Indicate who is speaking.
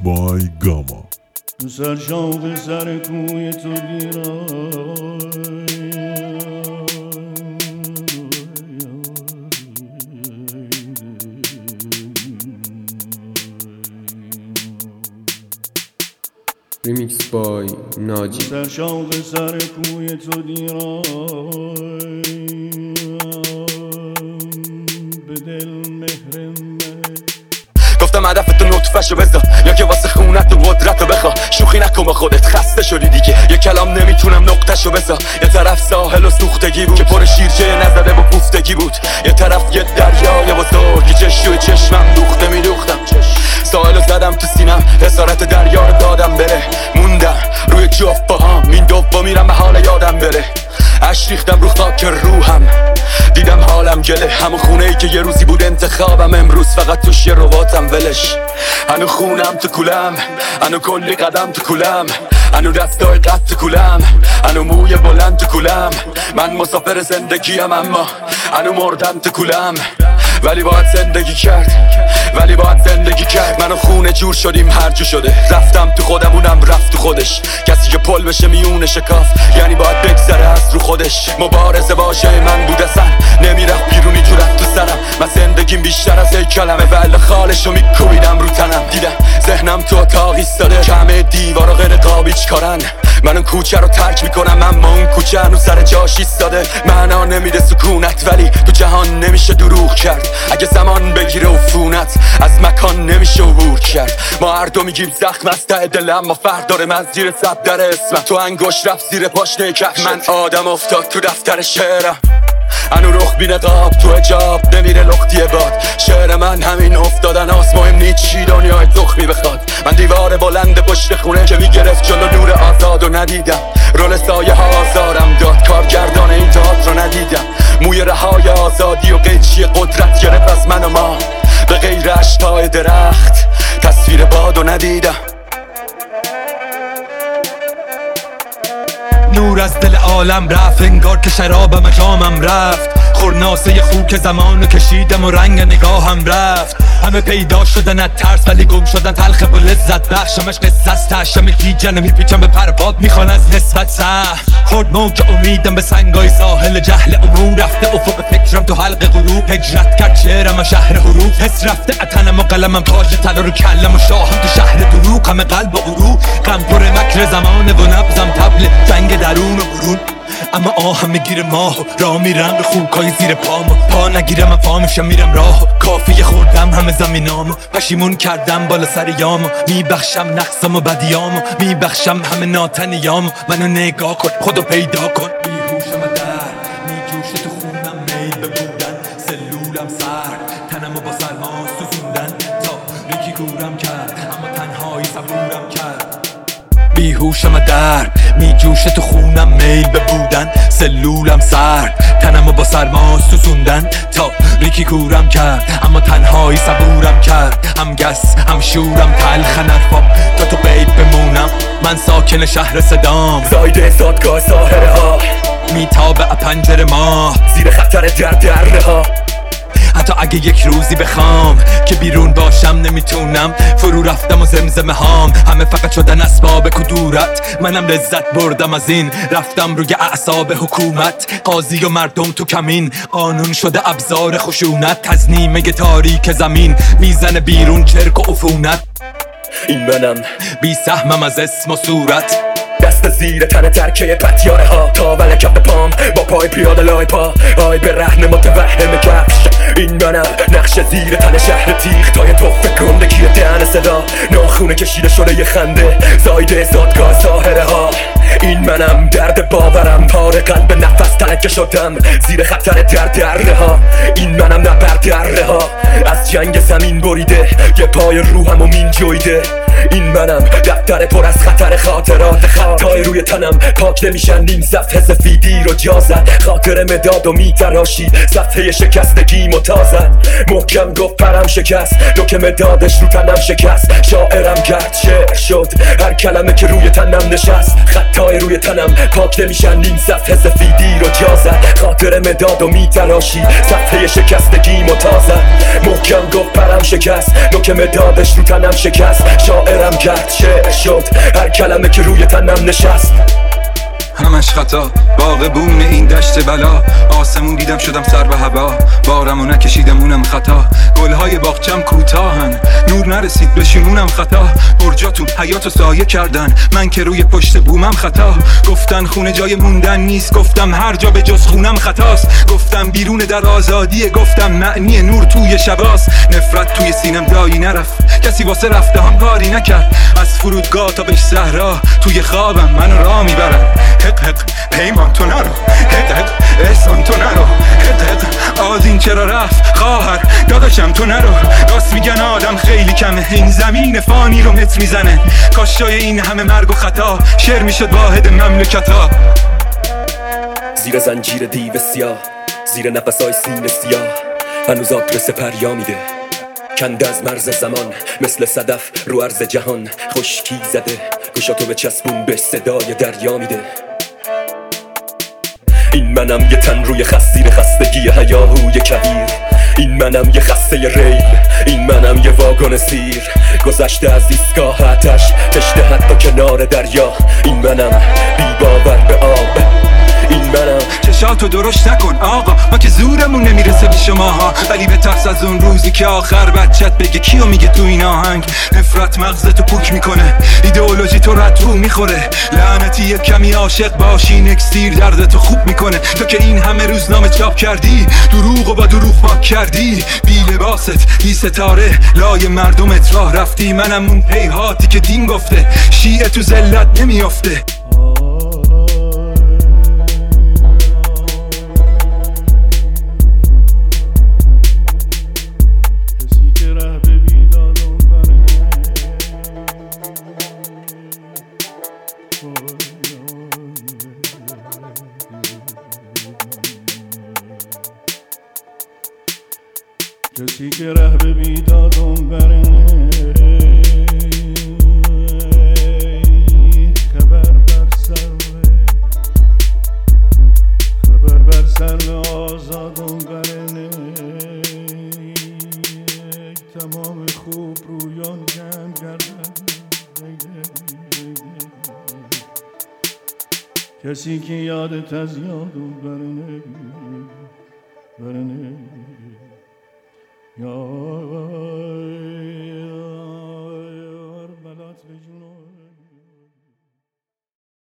Speaker 1: by Gamma.
Speaker 2: سرشاق سر کوی تو گیرم
Speaker 3: Remix by ناجی.
Speaker 2: سرشاق سر کوی تو دیرم به دل مهرم
Speaker 4: گفتم هدفتو نطفه‌شو بذار یا که واسه خونت و قدرتو بخوا شوخی نکن با خودت خسته شدی دیگه یه کلام نمیتونم نقطه‌شو بذار یه طرف ساحل و سوختگی بود که پر شیرجه نزده و پوفتگی بود یه طرف یه دریای بزرگی چشوی چشمم دوخته میدوختم ساحلو زدم تو سینم اسارت دریا رو دادم بره موندم روی جفت باهام این دوبا میرم به حال یادم بره عشق ریختم رو خاک روحم دیدم حالم گله همون خونه ای که یه روزی بود انتخابم امروز فقط توش یه رباتم ولش هنو خونم تو کولم هنو کلی قدم تو کولم هنو دستای قد تو کولم هنو موی بلند تو کولم من مسافر زندگیم اما هنو مردم تو کولم ولی باید زندگی کرد منو خونه جور شدیم هر جو شده رفتم تو خودم اونم رفت تو خودش کسی که پل بشه میونه شکاف یعنی باید بگذره از رو خودش مبارزه واژه من بود اصلا نمیرفت بیرونی جو رفت تو سرم من زندگیم بیشتر از یک کلمه ولی خالشو میکوبیدم رو تنم دیدم ذهنم تو اتاق ایستاده کمه دیوار و غیر قابیچ کارن من اون کوچه رو ترک میکنم اما اون کوچه هنوز سر جاش ایستاده معنا نمیده سکونت ولی تو جهان نمیشه دروغ کرد اگه زمان بگیره عفونت از مکان نمیشه عبور کرد ما هر دو میگیم زخم از ته دلم اما فرق داره من زیر صدر اسمم تو انگشت رفت زیر پاشنه کف من آدم افتاد تو دفتر شعرم هنو رخ بی نقاب تو حجاب نمیره لختی باد شعر من همین افتادن هاست مهم نیست چی دنیای تخمی بخواد من دیوار بلند پشت خونه که میگرفت جلو نور آزاد و ندیدم رول سایه ها آزارم داد کارگردان این تئاتر رو ندیدم موی رهای آزادی و قیچی قدرت گرفت از من و ما به غیر اشتای درخت تصویر باد و ندیدم
Speaker 5: نور از دل عالم رفت انگار که شرابم جامم رفت خورناسه خوک زمانو کشیدم و رنگ نگاهم رفت همه پیدا شدن از ترس ولی گم شدن تلخ و لذت بخشمش قصه است تشم گیجن میپیچم به پرباد میخوان از نسبت سهم خورد موج امیدم به سنگای ساحل جهل امور رفته افق فکرم تو حلق غروب هجرت کرد شعرم و شهر حروف حس رفته اتنم و قلمم تاج طلا رو کلم و شاهم تو شهر دروغ همه قلب و غرور غم پر مکر زمانه و نبضم طبل جنگ درون و برون اما آهم میگیره ماه راه میرم به خوکای زیر پامو پا نگیرم من پا میشم میرم راه کافی خوردم همه زمینامو پشیمون کردم بالا سر یامو میبخشم نقصم و بدیامو میبخشم همه ناتنیامو منو نگاه کن خودو پیدا کن بیهوشم در میجوشه تو خونم میل به بودن سلولم سرد تنمو با سرما سوزوندن تا ریکی گورم کرد اما تنهایی صبورم کرد بیهوشم در میجوشه تو خونم میل به بودن سلولم سرد تنمو با سرما سوزوندن تا ریکی کورم کرد اما تنهایی صبورم کرد هم گس هم شورم تلخ نرفام تا تو غیب بمونم من ساکن شهر صدام
Speaker 4: زایده زادگاه ساحره ها
Speaker 5: میتابه پنجره ماه
Speaker 4: زیر خطر دره ها
Speaker 5: حتی اگه یک روزی بخوام که بیرون باشم نمیتونم فرو رفتم و زمزمه هام همه فقط شدن اسباب کدورت منم لذت بردم از این رفتم روی اعصاب حکومت قاضی و مردم تو کمین قانون شده ابزار خشونت از نیمه تاریک زمین میزنه بیرون چرک و عفونت
Speaker 4: این منم
Speaker 5: بی سهمم از اسم و صورت
Speaker 4: دست زیر تن ترکه پتیاره ها تاول کف پام با پای پیاده لای پا آی به رهن متوهم کفش این منم نقش زیر تن شهر تیغ تای توفه کنده کیه دهن صدا ناخونه کشیده شده یه خنده زایده زادگاه ساحره ها این منم درد باورم پاره قلب نفس تنک شدم زیر خطر دره ها این منم نبر دره ها از جنگ زمین بریده یه پای روحم و مین جویده این منم دفتر پر از خطر خاطرات خطای روی تنم پاک نمیشن نیم صفحه سفیدی رو جازد خاطر مداد و میتراشی صفحه شکستگی متازد محکم گفت پرم شکست نوک مدادش رو تنم شکست شاعرم کرد شعر شد هر کلمه که روی تنم نشست خطای روی تنم پاک نمیشن نیم صفحه سفیدی رو جازد خاطر مداد و میتراشی صفحه شکستگی متازد محکم گفت پرم شکست نوک مدادش رو تنم شکست شاعر شعرم کرد شعر شد هر کلمه که روی تنم نشست.
Speaker 5: همش خطا باغبون این دشت بلا، آسمون دیدم شدم سر به هوا، بارمو نکشیدم اونم خطا، گلهای باغچم کوتاهن نور نرسید به شمونم خطا، برجاتون حیاتو سایه کردن من که روی پشت بومم خطا، گفتن خونه جای موندن نیست گفتم هر جا به جز خونم خطاست، گفتم بیرون در آزادیه گفتم معنی نور توی شباست، نفرت توی سینم جایی نرفت کسی واسه رفته هم کاری نکرد، از فرودگاه تا به صحرا توی خوابم منو راه میبرن، حق حق پیمان تو نرو، حق حق احسان تو نرو، حق حق آدین چرا رفت خواهر داداشم تو نرو، راست میگن آدم خیلی کمه این زمین فانی رو متر میزنه، کاش جای این همه مرگ و خطا شعر میشد واحد مملکتا.
Speaker 4: زیر زنجیر دیو سیاه زیر نفسای سینه سیاه هنوز آدرس پریا میده، کنده از مرز زمان مثل صدف رو عرض جهان خشکی زده، گوشاتو به چسبون به صدای دریا میده. این منم یه تن روی خستیر خستگی هیاهوی کبیر، این منم یه خسته ریل، این منم یه واگن سیر گذشته از ایستگاه آتش تشته حتی کنار دریا، این منم بی باور به آب، این منم.
Speaker 5: چشاتو درشت نکن آقا ما که زورمون نمیرسه به شماها، ولی به ترس از اون روزی که آخر بچت بگه کیو میگه تو این آهنگ، نفرت مغزتو پوک میکنه ایدئولوژی تو رد رو میخوره، لعنتی یه کمی عاشق باشی نکسیر دردتو خوب میکنه، تو که این همه روزنامه چاپ کردی دروغ با دروغ پاک کردی، بی لباست بی ستاره لای مردمت راه رفتی، منم اون هیهاتی که دین گفته شیعه تو ذلت نمیافته.
Speaker 2: کسی که ره به بیدادم بره، خبر بر سر آزادم بره، تمام خوب رویان جمع کردن، کسی که یادت از یادم برنه یار بلات به جون